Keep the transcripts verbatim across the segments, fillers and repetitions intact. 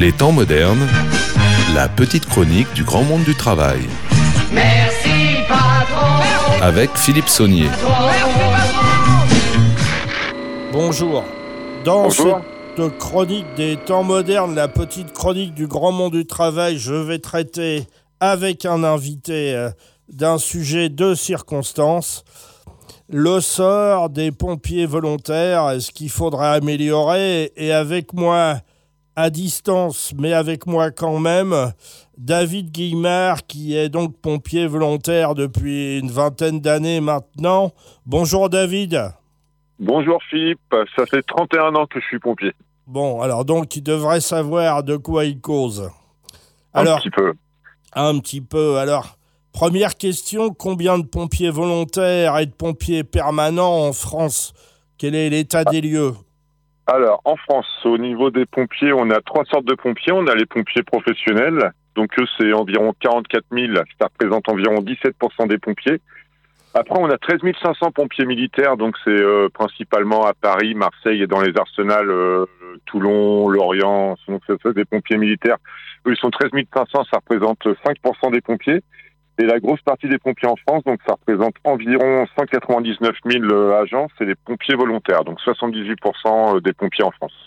Les temps modernes, la petite chronique du grand monde du travail. Merci patron. Avec Philippe Saunier. Bonjour. Dans Bonjour. cette chronique des temps modernes, la petite chronique du grand monde du travail, je vais traiter avec un invité euh, d'un sujet de circonstance. Le sort des pompiers volontaires, est-ce qu'il faudrait améliorer? Et avec moi, à distance, mais avec moi quand même, David Guillemard, qui est donc pompier volontaire depuis une vingtaine d'années maintenant. Bonjour David. Bonjour Philippe, ça fait trente et un ans que je suis pompier. Bon, alors donc il devrait savoir de quoi il cause. Alors, un petit peu. Un petit peu. Alors, première question, combien de pompiers volontaires et de pompiers permanents en France? Quel est l'état des lieux? Alors, en France, au niveau des pompiers, on a trois sortes de pompiers. On a les pompiers professionnels, donc eux, c'est environ quarante-quatre mille, ça représente environ dix-sept pour cent des pompiers. Après, on a treize mille cinq cents pompiers militaires, donc c'est euh, principalement à Paris, Marseille et dans les arsenals, euh, Toulon, Lorient, donc c'est des pompiers militaires. Eux, ils sont treize mille cinq cents, ça représente cinq pour cent des pompiers. Et la grosse partie des pompiers en France, donc ça représente environ cent quatre-vingt-dix-neuf mille agents, c'est les pompiers volontaires, donc soixante-dix-huit pour cent des pompiers en France.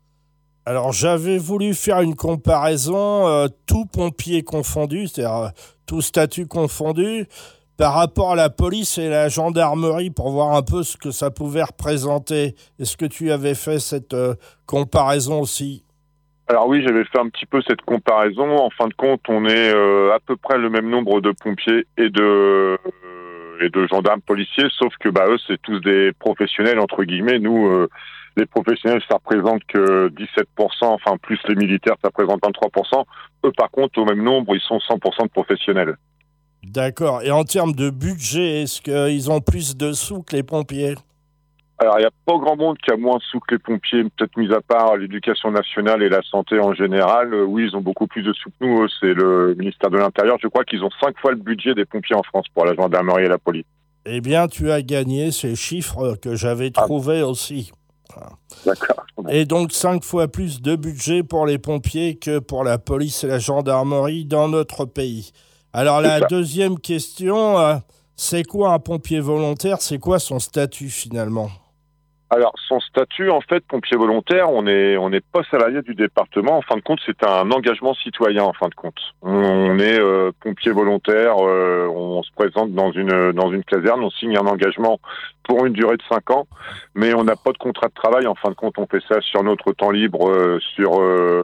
Alors, j'avais voulu faire une comparaison, euh, tout pompier confondu, c'est-à-dire euh, tout statut confondu, par rapport à la police et la gendarmerie pour voir un peu ce que ça pouvait représenter. Est-ce que tu avais fait cette euh, comparaison aussi? Alors oui, j'avais fait un petit peu cette comparaison. En fin de compte, on est euh, à peu près le même nombre de pompiers et de euh, et de gendarmes policiers, sauf que bah eux, c'est tous des professionnels entre guillemets. Nous, euh, les professionnels, ça représente que dix-sept pour cent, enfin plus les militaires, ça représente vingt-trois pour cent. Eux, par contre, au même nombre, ils sont cent pour cent de professionnels. D'accord. Et en termes de budget, est-ce qu'ils ont plus de sous que les pompiers? Alors, il n'y a pas grand monde qui a moins de sous que les pompiers, peut-être mis à part l'éducation nationale et la santé en général. Euh, oui, ils ont beaucoup plus de sous que nous. Eux, c'est le ministère de l'Intérieur. Je crois qu'ils ont cinq fois le budget des pompiers en France pour la gendarmerie et la police. Eh bien, tu as gagné ces chiffres que j'avais trouvés ah. aussi. D'accord. Et donc, cinq fois plus de budget pour les pompiers que pour la police et la gendarmerie dans notre pays. Alors, la deuxième question, euh, c'est quoi un pompier volontaire? C'est quoi son statut finalement? Alors, son statut, en fait, pompier volontaire, on est on n'est pas salarié du département. En fin de compte, c'est un engagement citoyen, en fin de compte. On est euh, pompier volontaire, euh, on se présente dans une dans une caserne, on signe un engagement pour une durée de cinq ans, mais on n'a pas de contrat de travail. En fin de compte, on fait ça sur notre temps libre, euh, sur euh,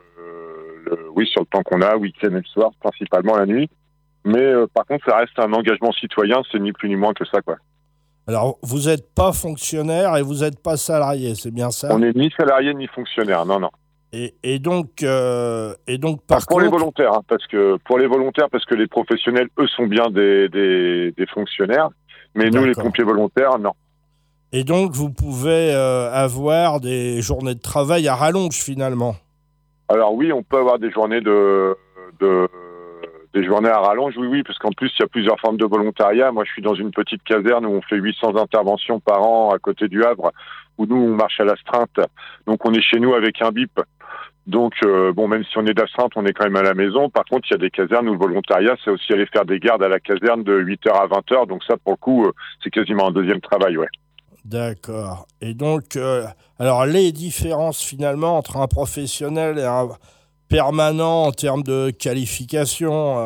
le, oui, sur le temps qu'on a, week-end et le soir, principalement la nuit. Mais euh, par contre, ça reste un engagement citoyen, c'est ni plus ni moins que ça, quoi. Alors, vous n'êtes pas fonctionnaire et vous n'êtes pas salarié, c'est bien ça? On n'est ni salarié ni fonctionnaire, non, non. Et, et donc, euh, et donc par enfin, pour contre... les volontaires, hein, parce que pour les volontaires, parce que les professionnels, eux, sont bien des des, des fonctionnaires, mais nous, les pompiers volontaires, non. Et donc, vous pouvez euh, avoir des journées de travail à rallonge finalement? Alors oui, on peut avoir des journées de de Des journées à rallonge, oui, oui, parce qu'en plus, il y a plusieurs formes de volontariat. Moi, je suis dans une petite caserne où on fait huit cents interventions par an à côté du Havre, où nous, on marche à l'astreinte. Donc, on est chez nous avec un bip. Donc, euh, bon, même si on est d'astreinte, on est quand même à la maison. Par contre, il y a des casernes où le volontariat, c'est aussi aller faire des gardes à la caserne de huit heures à vingt heures. Donc ça, pour le coup, euh, c'est quasiment un deuxième travail, ouais. D'accord. Et donc, euh, alors, les différences, finalement, entre un professionnel et un... permanent en termes de qualification, euh,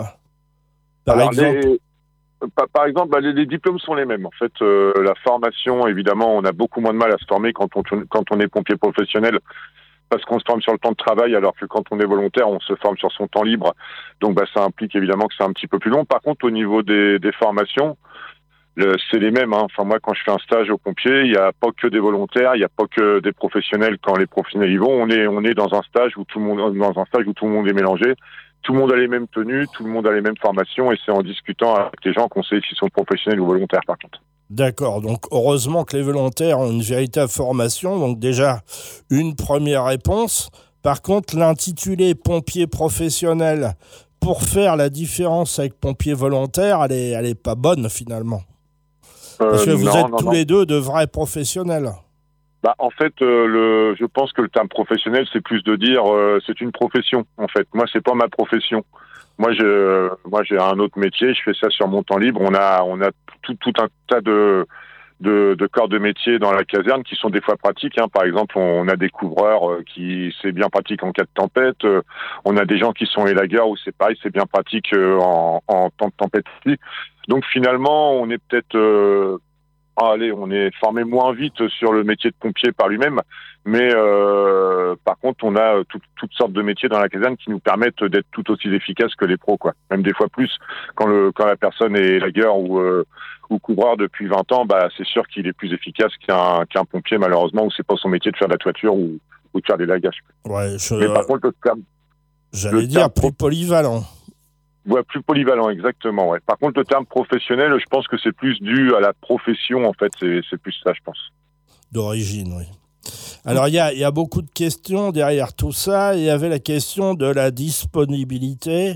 par Alors, exemple les, par, par exemple, bah, les, les diplômes sont les mêmes. En fait, euh, la formation, évidemment, on a beaucoup moins de mal à se former quand on, quand on est pompier professionnel, parce qu'on se forme sur le temps de travail, alors que quand on est volontaire, on se forme sur son temps libre. Donc, bah, ça implique évidemment que c'est un petit peu plus long. Par contre, au niveau des, des formations, Le, c'est les mêmes, hein. Enfin, moi, quand je fais un stage aux pompiers, il n'y a pas que des volontaires, il n'y a pas que des professionnels. Quand les professionnels y vont, on est, on est dans un stage où tout le monde, dans un stage où tout le monde est mélangé. Tout le monde a les mêmes tenues, tout le monde a les mêmes formations, et c'est en discutant avec les gens qu'on sait s'ils sont professionnels ou volontaires, par contre. D'accord. Donc, heureusement que les volontaires ont une véritable formation. Donc, déjà, une première réponse. Par contre, l'intitulé pompier professionnel, pour faire la différence avec pompier volontaire, elle est, elle est pas bonne, finalement. Parce que euh, vous non, êtes non, tous non. les deux de vrais professionnels. Bah, en fait, euh, le, je pense que le terme professionnel, c'est plus de dire, euh, c'est une profession. En fait, moi, c'est pas ma profession. Moi, je, moi, j'ai un autre métier. Je fais ça sur mon temps libre. On a, on a tout, tout un tas de, de, de corps de métier dans la caserne qui sont des fois pratiques. Hein. Par exemple, on a des couvreurs euh, qui c'est bien pratique en cas de tempête. Euh, on a des gens qui sont élagueurs où c'est pareil, c'est bien pratique euh, en, en temps de tempête aussi. Donc finalement, on est peut-être euh, Ah, allez, on est formé moins vite sur le métier de pompier par lui-même, mais euh, par contre, on a tout, toutes sortes de métiers dans la caserne qui nous permettent d'être tout aussi efficaces que les pros, quoi. Même des fois plus quand le quand la personne est lagueur ou euh, ou couvreur depuis vingt ans, bah c'est sûr qu'il est plus efficace qu'un qu'un pompier malheureusement où c'est pas son métier de faire de la toiture ou ou de faire des lagages. Ouais, je, mais par contre, le terme, j'allais le dire terme plus polyvalent. Ouais, plus polyvalent, exactement. Ouais. Par contre, le terme professionnel, je pense que c'est plus dû à la profession, en fait. C'est, c'est plus ça, je pense. D'origine, oui. Alors, il y a, y a beaucoup de questions derrière tout ça. Il y avait la question de la disponibilité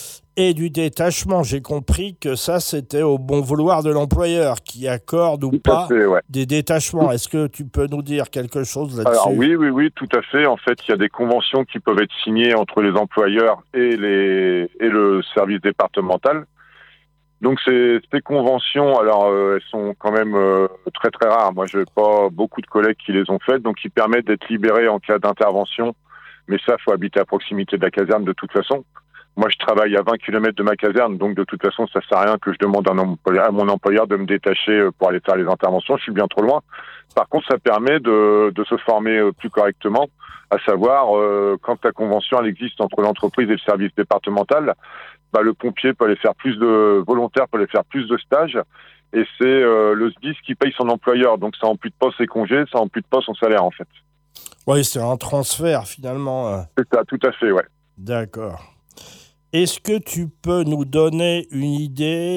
et du détachement. J'ai compris que ça, c'était au bon vouloir de l'employeur qui accorde ou tout pas fait, ouais. des détachements. Est-ce que tu peux nous dire quelque chose là-dessus ? Alors oui, oui, oui, tout à fait. En fait, il y a des conventions qui peuvent être signées entre les employeurs et les et le service départemental. Donc ces, ces conventions, alors euh, elles sont quand même euh, très très rares. Moi, je n'ai pas beaucoup de collègues qui les ont faites, donc qui permettent d'être libérés en cas d'intervention. Mais ça, faut habiter à proximité de la caserne de toute façon. Moi, je travaille à vingt kilomètres de ma caserne, donc de toute façon, ça sert à rien que je demande à, un employeur, à mon employeur de me détacher pour aller faire les interventions. Je suis bien trop loin. Par contre, ça permet de, de se former plus correctement, à savoir, euh, quand la convention elle existe entre l'entreprise et le service départemental, bah, le pompier peut aller faire plus de volontaires, peut aller faire plus de stages, et c'est euh, le S D I S qui paye son employeur. Donc, ça ampute pas ses congés, ça ampute pas son salaire, en fait. Oui, c'est un transfert, finalement. C'est ça, tout à fait, ouais. D'accord. Est-ce que tu peux nous donner une idée ?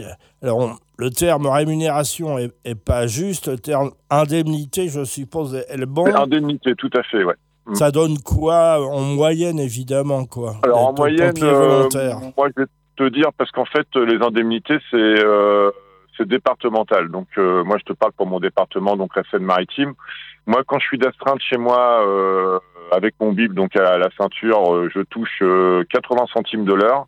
Alors, on, le terme rémunération est, est pas juste. Le terme indemnité, je suppose, est, est le bon. Indemnité, tout à fait, ouais. Ça donne quoi en moyenne, évidemment, quoi ? Alors, en moyenne, euh, moi, je vais te dire, parce qu'en fait, les indemnités, c'est, euh, c'est départemental. Donc, euh, moi, je te parle pour mon département, donc la Seine-Maritime. Moi, quand je suis d'astreinte chez moi, euh, avec mon bip, donc à la ceinture, euh, je touche euh, quatre-vingts centimes de l'heure.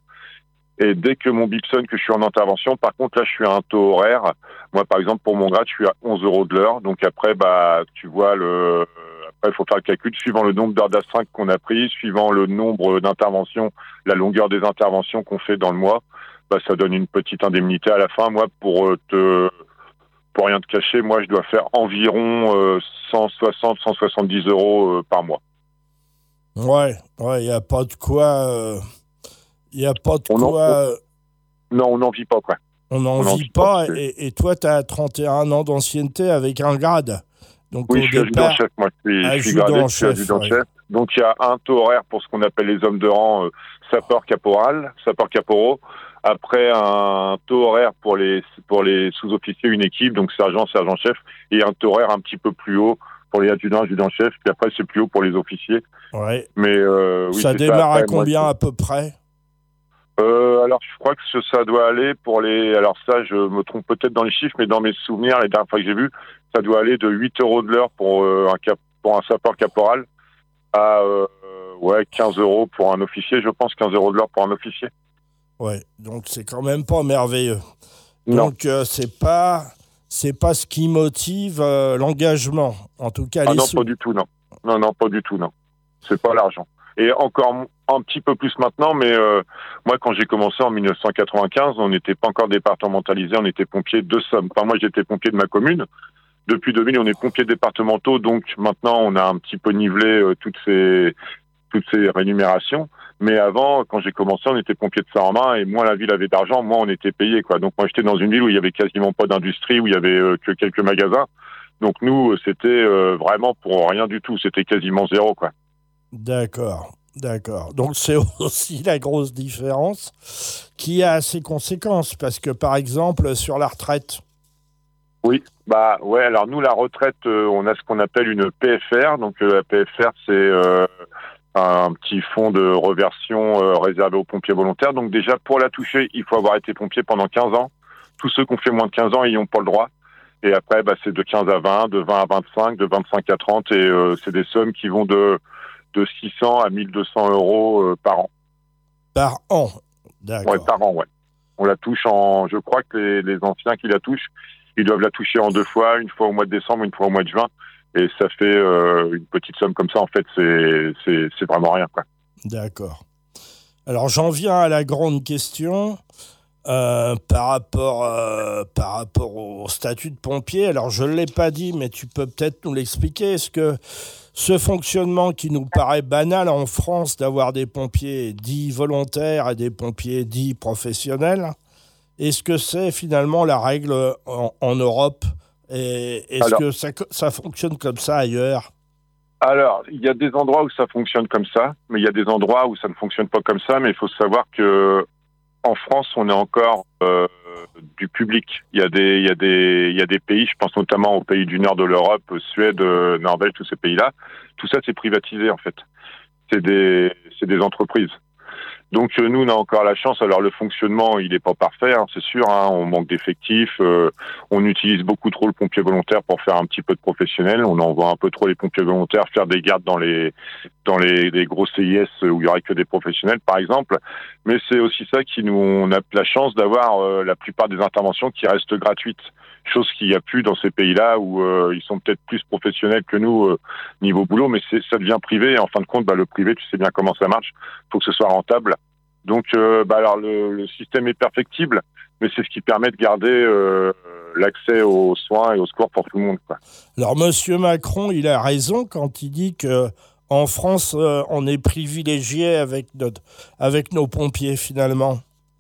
Et dès que mon bip sonne, que je suis en intervention, par contre, là, je suis à un taux horaire. Moi, par exemple, pour mon grade, je suis à onze euros de l'heure. Donc après, bah, tu vois, le, après, il faut faire le calcul suivant le nombre d'heures d'astreinte qu'on a pris, suivant le nombre d'interventions, la longueur des interventions qu'on fait dans le mois. Bah, ça donne une petite indemnité à la fin. Moi, pour te, pour rien te cacher, moi, je dois faire environ euh, cent soixante, cent soixante-dix euros euh, par mois. Ouais, ouais, il n'y a pas de quoi. Euh... Il n'y a pas de on quoi... En... Non, on n'en vit pas, quoi. On n'en vit pas, pas et, et toi, tu as trente et un ans d'ancienneté avec un grade. Donc, oui, je suis adjudant-chef, moi, je suis, je suis gradé, je suis adjudant-chef. Ouais. Donc, il y a un taux horaire pour ce qu'on appelle les hommes de rang, euh, sapeur-caporal, sapeur-caporaux. Après, un taux horaire pour les, pour les sous-officiers, une équipe, donc sergent, sergent-chef, et un taux horaire un petit peu plus haut pour les adjudants, adjudants-chefs, puis après, c'est plus haut pour les officiers. Ouais. Mais, euh, oui, ça démarre ça. Après, à combien moi, à peu près ? Euh, alors, je crois que ça doit aller pour les... Alors ça, je me trompe peut-être dans les chiffres, mais dans mes souvenirs, les dernières fois que j'ai vu, ça doit aller de huit euros de l'heure pour, euh, un, cap... pour un sapeur caporal à euh, ouais, quinze euros pour un officier, je pense, quinze euros de l'heure pour un officier. Ouais, donc c'est quand même pas merveilleux. Non. Donc, euh, c'est pas... c'est pas ce qui motive euh, l'engagement, en tout cas. Ah les non, sous. pas du tout, non. Non, non, pas du tout, non. C'est pas l'argent. Et encore un petit peu plus maintenant, mais euh, moi, quand j'ai commencé en dix-neuf cent quatre-vingt-quinze, on n'était pas encore départementalisé, on était pompier de Somme. Enfin, moi, j'étais pompier de ma commune. Depuis deux mille, on est pompiers départementaux, donc maintenant, on a un petit peu nivelé euh, toutes ces toutes ces rémunérations. Mais avant, quand j'ai commencé, on était pompier de Saint-Romain, et moins la ville avait d'argent, moins on était payé, quoi. Donc moi, j'étais dans une ville où il y avait quasiment pas d'industrie, où il y avait euh, que quelques magasins. Donc nous, c'était euh, vraiment pour rien du tout. C'était quasiment zéro, quoi. D'accord, d'accord. Donc c'est aussi la grosse différence qui a ses conséquences, parce que par exemple sur la retraite. Oui, bah ouais. Alors nous la retraite, euh, on a ce qu'on appelle une P F R. Donc euh, la P F R c'est euh, un petit fonds de reversion euh, réservé aux pompiers volontaires. Donc déjà pour la toucher, il faut avoir été pompier pendant quinze ans. Tous ceux qui ont fait moins de quinze ans, ils n'ont pas le droit. Et après, bah, c'est de quinze à vingt, de vingt à vingt-cinq, de vingt-cinq à trente, et euh, c'est des sommes qui vont de, de six cents à mille deux cents euros euh, par an. Par an, d'accord. Ouais, par an, ouais. On la touche en... Je crois que les, les anciens qui la touchent, ils doivent la toucher en deux fois, une fois au mois de décembre, une fois au mois de juin, et ça fait euh, une petite somme comme ça, en fait, c'est, c'est, c'est vraiment rien, quoi. D'accord. Alors, j'en viens à la grande question euh, par rapport, euh, par rapport au statut de pompier. Alors, je ne l'ai pas dit, mais tu peux peut-être nous l'expliquer. Est-ce que ce fonctionnement qui nous paraît banal en France d'avoir des pompiers dits volontaires et des pompiers dits professionnels, est-ce que c'est finalement la règle en, en Europe et est-ce Alors, que ça, ça fonctionne comme ça ailleurs ? Alors, il y a des endroits où ça fonctionne comme ça, mais il y a des endroits où ça ne fonctionne pas comme ça. Mais il faut savoir que en France, on est encore euh, du public. Il y a des, il y a des, il y a des pays. Je pense notamment aux pays du nord de l'Europe, Suède, Norvège, tous ces pays-là. Tout ça, c'est privatisé en fait. C'est des, c'est des entreprises. Donc euh, nous, on a encore la chance. Alors le fonctionnement, il n'est pas parfait, hein, c'est sûr. Hein, on manque d'effectifs. Euh, on utilise beaucoup trop le pompier volontaire pour faire un petit peu de professionnel. On envoie un peu trop les pompiers volontaires faire des gardes dans les dans les, les gros C I S où il y aurait que des professionnels, par exemple. Mais c'est aussi ça qui nous, on a la chance d'avoir euh, la plupart des interventions qui restent gratuites. Chose qu'il n'y a plus dans ces pays-là où euh, ils sont peut-être plus professionnels que nous euh, niveau boulot, mais c'est, ça devient privé. Et en fin de compte, bah, le privé, tu sais bien comment ça marche. Il faut que ce soit rentable. Donc, euh, bah, alors le, le système est perfectible, mais c'est ce qui permet de garder euh, l'accès aux soins et aux secours pour tout le monde, quoi. Alors, Monsieur Macron, il a raison quand il dit que en France, euh, on est privilégié avec notre, avec nos pompiers finalement.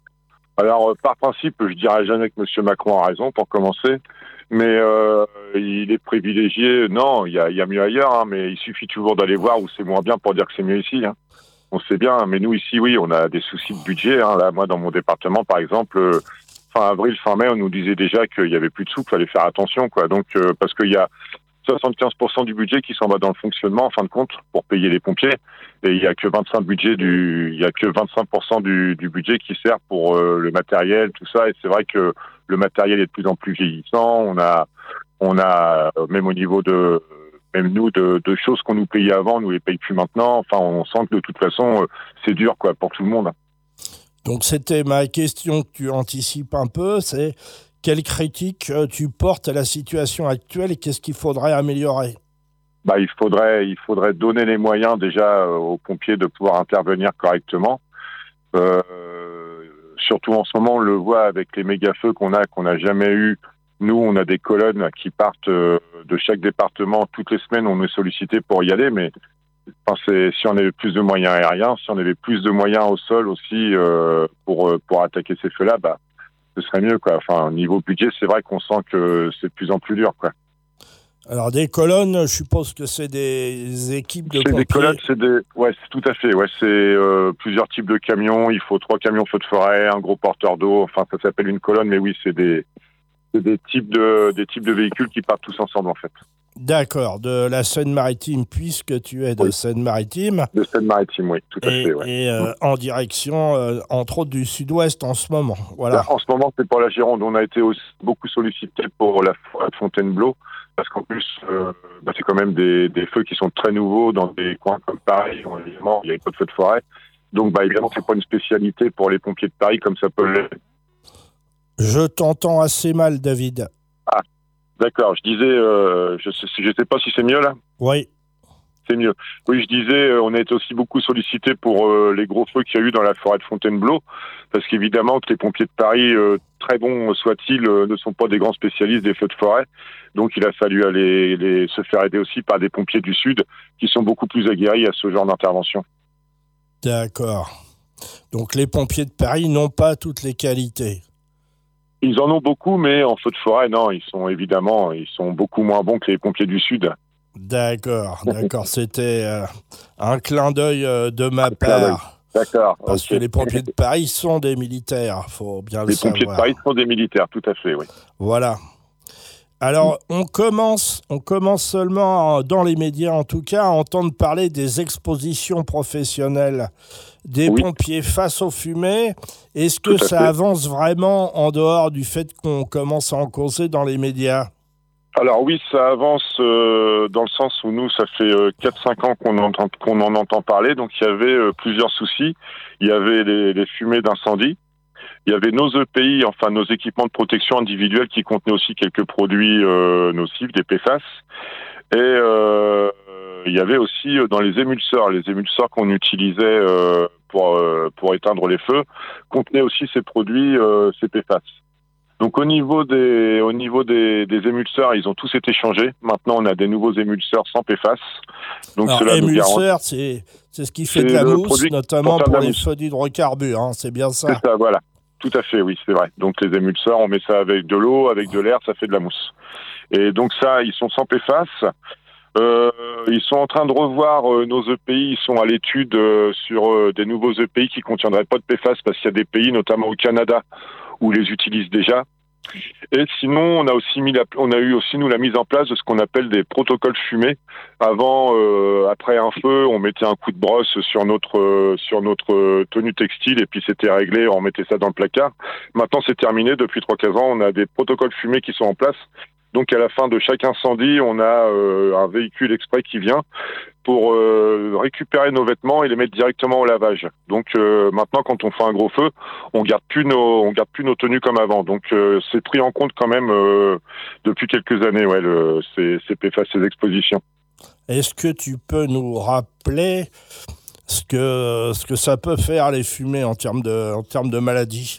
Alors, euh, par principe, je dirais jamais que M. Macron a raison, pour commencer. Mais euh, il est privilégié. Non, il y a, il y a mieux ailleurs, hein, mais il suffit toujours d'aller voir où c'est moins bien pour dire que c'est mieux ici. Hein. On sait bien, mais nous, ici, oui, on a des soucis de budget. Hein. Là, moi, dans mon département, par exemple, euh, fin avril, fin mai, on nous disait déjà qu'il y avait plus de sous, qu'il fallait faire attention, quoi. Donc, euh, parce qu'il y a soixante-quinze pour cent du budget qui s'en va dans le fonctionnement, en fin de compte, pour payer les pompiers. Et il y a que vingt-cinq budget du, il y a que vingt-cinq pour cent du, du budget qui sert pour euh, le matériel, tout ça. Et c'est vrai que le matériel est de plus en plus vieillissant. On a, on a, même au niveau de, même nous, de, de choses qu'on nous payait avant, on nous les paye plus maintenant. Enfin, on sent que de toute façon, c'est dur, quoi, pour tout le monde. Donc, c'était ma question que tu anticipes un peu, c'est quelle critique tu portes à la situation actuelle et qu'est-ce qu'il faudrait améliorer ? Bah, il faudrait, il faudrait donner les moyens déjà aux pompiers de pouvoir intervenir correctement. Euh, surtout en ce moment, on le voit avec les méga-feux qu'on a, qu'on n'a jamais eu. Nous, on a des colonnes qui partent de chaque département. Toutes les semaines, on est sollicité pour y aller, mais enfin, c'est, si on avait plus de moyens aériens, si on avait plus de moyens au sol aussi euh, pour, pour attaquer ces feux-là, bah, ce serait mieux, quoi. Enfin, niveau budget, c'est vrai qu'on sent que c'est de plus en plus dur, quoi. Alors, des colonnes, je suppose que c'est des équipes de c'est pompiers. Des colonnes, c'est des... Ouais, c'est tout à fait. Ouais, c'est euh, plusieurs types de camions. Il faut trois camions feux de forêt, un gros porteur d'eau. Enfin, ça s'appelle une colonne, mais oui, c'est des, c'est des types de, des types de véhicules qui partent tous ensemble, en fait. D'accord, de la Seine-Maritime, puisque tu es de oui. Seine-Maritime. De Seine-Maritime, oui, tout à et, fait. Ouais. Et euh, mmh. en direction, euh, entre autres, du sud-ouest en ce moment. Voilà. Là, en ce moment, c'est pour la Gironde. On a été aussi beaucoup sollicité pour la forêt de Fontainebleau, parce qu'en plus, euh, bah, c'est quand même des, des feux qui sont très nouveaux dans des coins comme Paris. Évidemment, il n'y a pas de feux de forêt. Donc, bah, évidemment, c'est pas une spécialité pour les pompiers de Paris comme ça peut l'être. Je t'entends assez mal, David. Ah. D'accord, je disais, euh, je sais, je sais pas si c'est mieux là. Oui. C'est mieux. Oui, je disais, euh, on a été aussi beaucoup sollicité pour euh, les gros feux qu'il y a eu dans la forêt de Fontainebleau, parce qu'évidemment que les pompiers de Paris, euh, très bons soient-ils, euh, ne sont pas des grands spécialistes des feux de forêt. Donc il a fallu aller les, se faire aider aussi par des pompiers du Sud, qui sont beaucoup plus aguerris à ce genre d'intervention. D'accord. Donc les pompiers de Paris n'ont pas toutes les qualités. Ils en ont beaucoup, mais en feu de forêt, non, ils sont évidemment, ils sont beaucoup moins bons que les pompiers du Sud. D'accord, d'accord. C'était euh, un clin d'œil euh, de ma part. D'accord. Parce okay. que les pompiers de Paris sont des militaires, faut bien les le savoir. Les pompiers de Paris sont des militaires, tout à fait, oui. Voilà. Alors, on commence, on commence seulement, dans les médias en tout cas, à entendre parler des expositions professionnelles des oui. pompiers face aux fumées. Est-ce que ça fait. avance vraiment en dehors du fait qu'on commence à en causer dans les médias ? Alors oui, ça avance euh, dans le sens où nous, ça fait euh, quatre cinq ans qu'on entend, qu'on en entend parler. Donc il y avait euh, plusieurs soucis. Il y avait les, les fumées d'incendie. Il y avait nos E P I, enfin nos équipements de protection individuelle qui contenaient aussi quelques produits euh, nocifs, des P F A S. Et euh, il y avait aussi euh, dans les émulseurs, les émulseurs qu'on utilisait euh, pour euh, pour éteindre les feux, contenaient aussi ces produits, euh, ces P F A S. Donc au niveau des au niveau des, des émulseurs, ils ont tous été changés. Maintenant, on a des nouveaux émulseurs sans P F A S. Donc alors, cela nous émulseur, garantit... c'est c'est ce qui fait de la mousse, notamment pour, pour les feux d'hydrocarbures. Hein, c'est bien ça. C'est ça, voilà. Tout à fait, oui, c'est vrai. Donc les émulseurs, on met ça avec de l'eau, avec de l'air, ça fait de la mousse. Et donc ça, ils sont sans P F A S. Euh, ils sont en train de revoir euh, nos E P I. Ils sont à l'étude euh, sur euh, des nouveaux E P I qui contiendraient pas de P F A S parce qu'il y a des pays, notamment au Canada, où ils les utilisent déjà. Et sinon, on a aussi mis la, on a eu aussi nous la mise en place de ce qu'on appelle des protocoles fumés. Avant, euh, après un feu, on mettait un coup de brosse sur notre euh, sur notre tenue textile et puis c'était réglé. On mettait ça dans le placard. Maintenant, c'est terminé. Depuis trois quinze ans, on a des protocoles fumés qui sont en place. Donc, à la fin de chaque incendie, on a euh, un véhicule exprès qui vient pour euh, récupérer nos vêtements et les mettre directement au lavage. Donc euh, maintenant, quand on fait un gros feu, on garde plus nos, on garde plus nos tenues comme avant. Donc euh, c'est pris en compte quand même euh, depuis quelques années, ouais, le, ces, ces P F A S, ces expositions. Est-ce que tu peux nous rappeler ce que ce que ça peut faire les fumées en termes de en termes de maladies?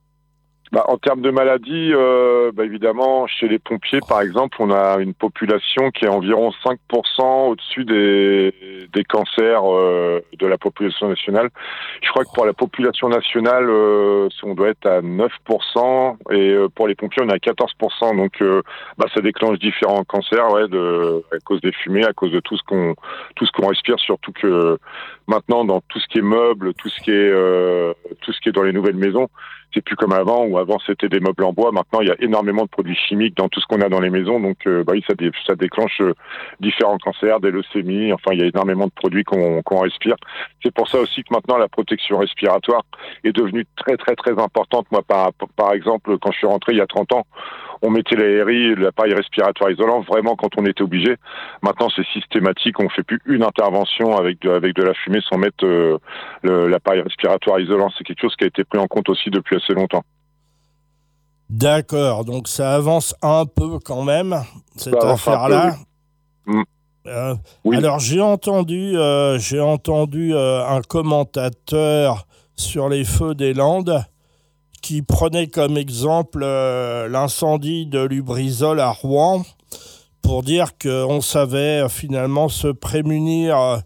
Bah, en termes de maladies, euh, bah, évidemment, chez les pompiers, par exemple, on a une population qui est environ cinq pour cent au-dessus des, des cancers euh, de la population nationale. Je crois que pour la population nationale, euh, on doit être à neuf pour cent et euh, pour les pompiers, on est à quatorze pour cent. Donc, euh, bah, ça déclenche différents cancers, ouais, de, à cause des fumées, à cause de tout ce qu'on, tout ce qu'on respire. Surtout que maintenant, dans tout ce qui est meubles, tout ce qui est, euh, tout ce qui est dans les nouvelles maisons. C'est plus comme avant, où avant c'était des meubles en bois. Maintenant, il y a énormément de produits chimiques dans tout ce qu'on a dans les maisons. Donc, euh, bah oui, ça, dé- ça déclenche euh, différents cancers, des leucémies. Enfin, il y a énormément de produits qu'on, qu'on respire. C'est pour ça aussi que maintenant, la protection respiratoire est devenue très, très, très importante. Moi, par, par exemple, quand je suis rentré il y a trente ans, on mettait l'A R I, l'appareil respiratoire isolant, vraiment quand on était obligé. Maintenant, c'est systématique. On fait plus une intervention avec de, avec de la fumée sans mettre euh, le, l'appareil respiratoire isolant. C'est quelque chose qui a été pris en compte aussi depuis assez longtemps. D'accord, donc ça avance un peu quand même, cette ça affaire-là. Peu, oui. Euh, oui. Alors j'ai entendu, euh, j'ai entendu euh, un commentateur sur les feux des Landes qui prenait comme exemple euh, l'incendie de Lubrizol à Rouen pour dire qu'on savait euh, finalement se prémunir euh,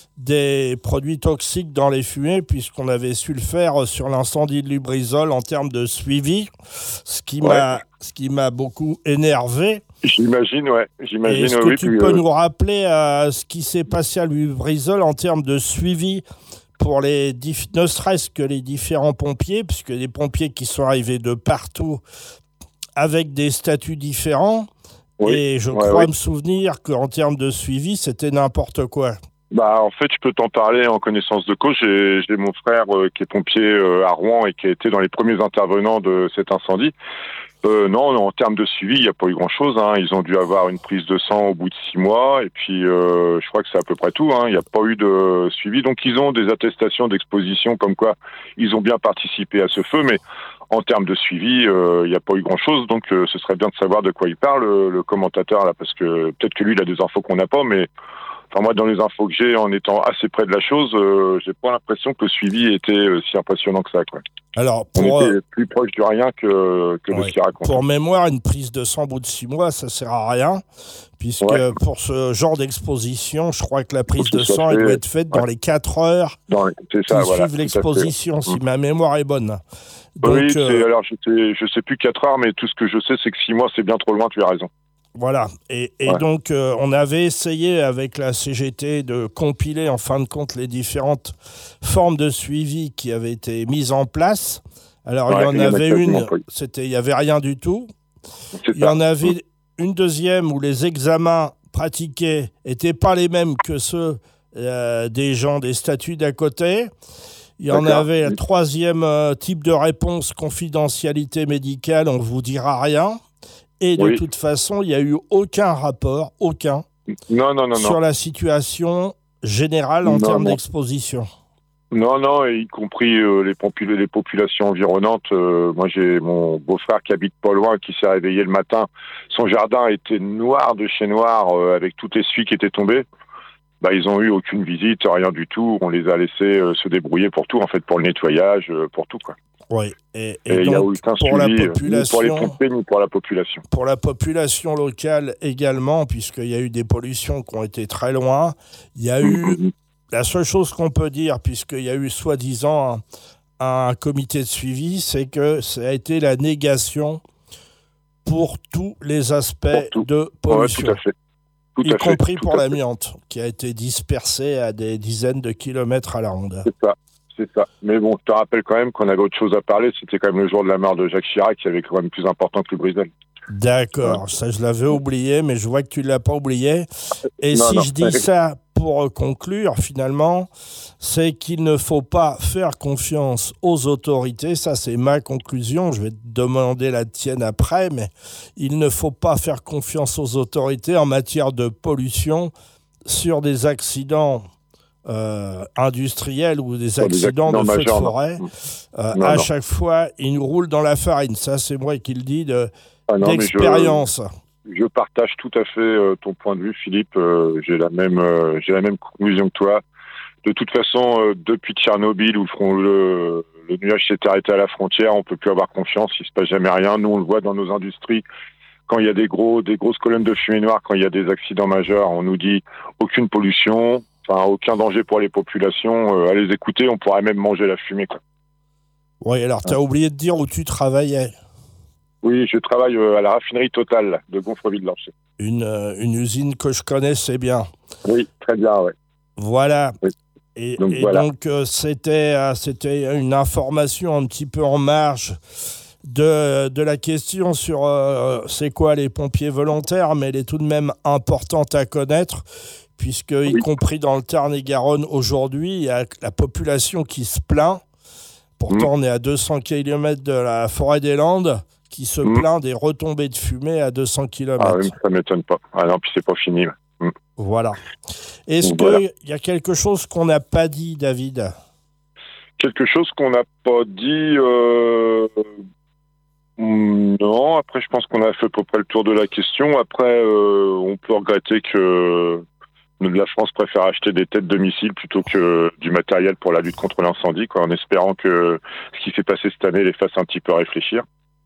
des produits toxiques dans les fumées puisqu'on avait su le faire sur l'incendie de Lubrizol en termes de suivi, ce qui ouais. m'a, ce qui m'a beaucoup énervé. J'imagine, ouais. J'imagine, Est-ce que oui, tu puis, peux euh... nous rappeler euh, ce qui s'est passé à Lubrizol en termes de suivi pour les dif- ne serait-ce que les différents pompiers, puisque les pompiers qui sont arrivés de partout avec des statuts différents, oui. et je ouais, crois oui. me souvenir qu'en termes de suivi, c'était n'importe quoi. Bah, en fait, je peux t'en parler en connaissance de cause. J'ai, j'ai mon frère euh, qui est pompier euh, à Rouen et qui a été dans les premiers intervenants de cet incendie. Euh, non, en termes de suivi, il n'y a pas eu grand-chose. Hein. Ils ont dû avoir une prise de sang au bout de six mois. Et puis, euh, je crois que c'est à peu près tout. Hein. Il n'y a pas eu de suivi. Donc, ils ont des attestations d'exposition comme quoi ils ont bien participé à ce feu. Mais en termes de suivi, il euh, n'y a pas eu grand-chose. Donc, euh, ce serait bien de savoir de quoi il parle, le, le commentateur, là. Parce que peut-être que lui, il a des infos qu'on n'a pas. Mais enfin, moi, dans les infos que j'ai, en étant assez près de la chose, euh, j'ai pas l'impression que le suivi était euh, si impressionnant que ça, quoi. Alors, pour, on était euh, plus proche du rien que, que ouais, de ce qu'il raconte. Pour mémoire, une prise de sang au bout de six mois, ça sert à rien, puisque ouais. pour ce genre d'exposition, je crois que la prise de sang, elle doit être faite ouais. dans les quatre heures dans les... c'est ça, qui voilà, suivent l'exposition, si mmh. ma mémoire est bonne. Donc, oui, c'est, euh... alors je sais, je sais plus quatre heures, mais tout ce que je sais, c'est que six mois, c'est bien trop loin, tu as raison. Voilà, et, et ouais. donc euh, on avait essayé avec la C G T de compiler en fin de compte les différentes formes de suivi qui avaient été mises en place. Alors ouais, il y en il y avait une, c'était, il n'y avait rien du tout. C'est il y ça. en avait mmh. une deuxième où les examens pratiqués n'étaient pas les mêmes que ceux euh, des gens des statuts d'à côté. Il y D'accord. en avait un troisième euh, type de réponse, confidentialité médicale, on ne vous dira rien. Et de Oui. toute façon, il n'y a eu aucun rapport, aucun, Non, non, non, sur non. la situation générale en Non, termes non. d'exposition. Non, non, et y compris euh, les, popul- les populations environnantes. Euh, moi, j'ai mon beau-frère qui habite pas loin, qui s'est réveillé le matin. Son jardin était noir de chez noir, euh, avec tout essuie qui était tombé. Bah, ils ont eu aucune visite, rien du tout. On les a laissés euh, se débrouiller pour tout, en fait, pour le nettoyage, euh, pour tout, quoi. Oui. Et, Et et il n'y a donc, aucun pour la suivi, euh, ni population, pour les pompiers, ni pour la population. pour la population locale également, puisqu'il y a eu des pollutions qui ont été très loin, il y a eu... La seule chose qu'on peut dire, puisqu'il y a eu soi-disant un, un comité de suivi, c'est que ça a été la négation pour tous les aspects Pour tout. de Ouais, pollution, tout à fait. Tout y à fait, compris tout pour à fait. l'amiante, qui a été dispersée à des dizaines de kilomètres à la ronde. C'est ça, c'est ça. Mais bon, je te rappelle quand même qu'on avait autre chose à parler. C'était quand même le jour de la mort de Jacques Chirac, qui avait quand même plus important que le Brisel. D'accord, ça je l'avais oublié, mais je vois que tu ne l'as pas oublié. Et Non, si non. je dis ça pour conclure, finalement, c'est qu'il ne faut pas faire confiance aux autorités. Ça, c'est ma conclusion. Je vais te demander la tienne après, mais il ne faut pas faire confiance aux autorités en matière de pollution sur des accidents euh, industriels ou des Sur des accidents, accidents de feux majeurs, de non. forêt. Euh, Non, à non. chaque fois, ils nous roulent dans la farine. Ça, c'est moi qui le dis de, Ah non, mais je- d'expérience. Je partage tout à fait euh, ton point de vue, Philippe. Euh, j'ai la même, euh, j'ai la même conclusion que toi. De toute façon, euh, depuis Tchernobyl où le, front- le, le nuage s'est arrêté à la frontière, on peut plus avoir confiance. Il se passe jamais rien. Nous, on le voit dans nos industries. Quand il y a des gros, des grosses colonnes de fumée noire, quand il y a des accidents majeurs, on nous dit aucune pollution, enfin aucun danger pour les populations. Euh, à les écouter, on pourrait même manger la fumée, quoi. Oui, alors tu as oublié de dire où tu travaillais. Oui, je travaille euh, à la raffinerie Total de Gonfreville-Larcher. Une, euh, une usine que je connaissais bien. Oui, très bien, ouais. Voilà. Oui. Et Donc, et voilà. donc, euh, c'était, euh, c'était une information un petit peu en marge de, de la question sur euh, c'est quoi les pompiers volontaires, mais elle est tout de même importante à connaître, puisque, y Oui. compris dans le Tarn-et-Garonne aujourd'hui, il y a la population qui se plaint. Pourtant, Mmh. on est à deux cents kilomètres de la forêt des Landes, qui se Mmh. plaint des retombées de fumée à deux cents kilomètres. Ah oui, ça m'étonne pas. Ah non, puis c'est pas fini. Mm. Voilà. Est-ce Donc, qu'il voilà. y a quelque chose qu'on n'a pas dit, David ? Quelque chose qu'on n'a pas dit. Euh... mm, Non, après, je pense qu'on a fait à peu près le tour de la question. Après, euh, on peut regretter que la France préfère acheter des têtes de missiles plutôt que du matériel pour la lutte contre l'incendie, quoi, en espérant que ce qui s'est passé cette année les fasse un petit peu réfléchir.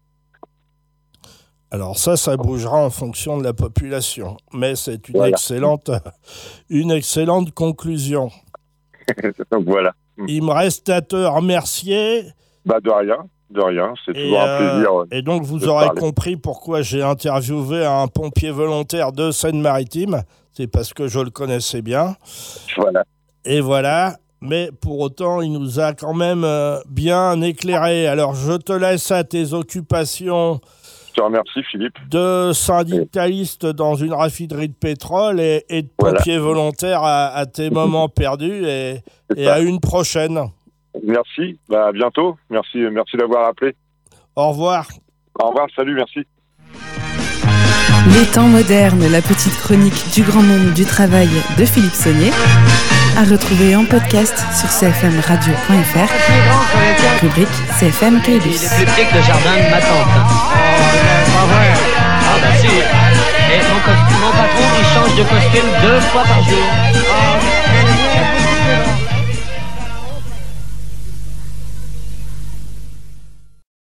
Alors ça, ça bougera en fonction de la population. Mais c'est une, Voilà. excellente, une excellente conclusion. Donc voilà. Il me reste à te remercier. Bah de rien, de rien. C'est Et, toujours un euh, plaisir. euh, et donc, vous de aurez parler. compris pourquoi j'ai interviewé un pompier volontaire de Seine-Maritime. C'est parce que je le connaissais bien. Voilà. Et voilà. Mais pour autant, il nous a quand même euh, bien éclairé. Alors, je te laisse à tes occupations Je te remercie, Philippe. de syndicaliste dans une raffinerie de pétrole et, et de Voilà. pompier volontaire à, à tes moments perdus. Et, C'est et ça. à une prochaine. Merci. Bah à bientôt. Merci, merci d'avoir appelé. Au revoir. Au revoir. Salut. Merci. Les temps modernes, la petite chronique du grand monde du travail de Philippe Saunier, à retrouver en podcast sur c f m radio point f r, rubrique C F M Il est Caylus. plus petit que le jardin de ma tante. Pas vrai. Ah bah si. Et mon, cos- mon patron, il change de costume deux fois par jour.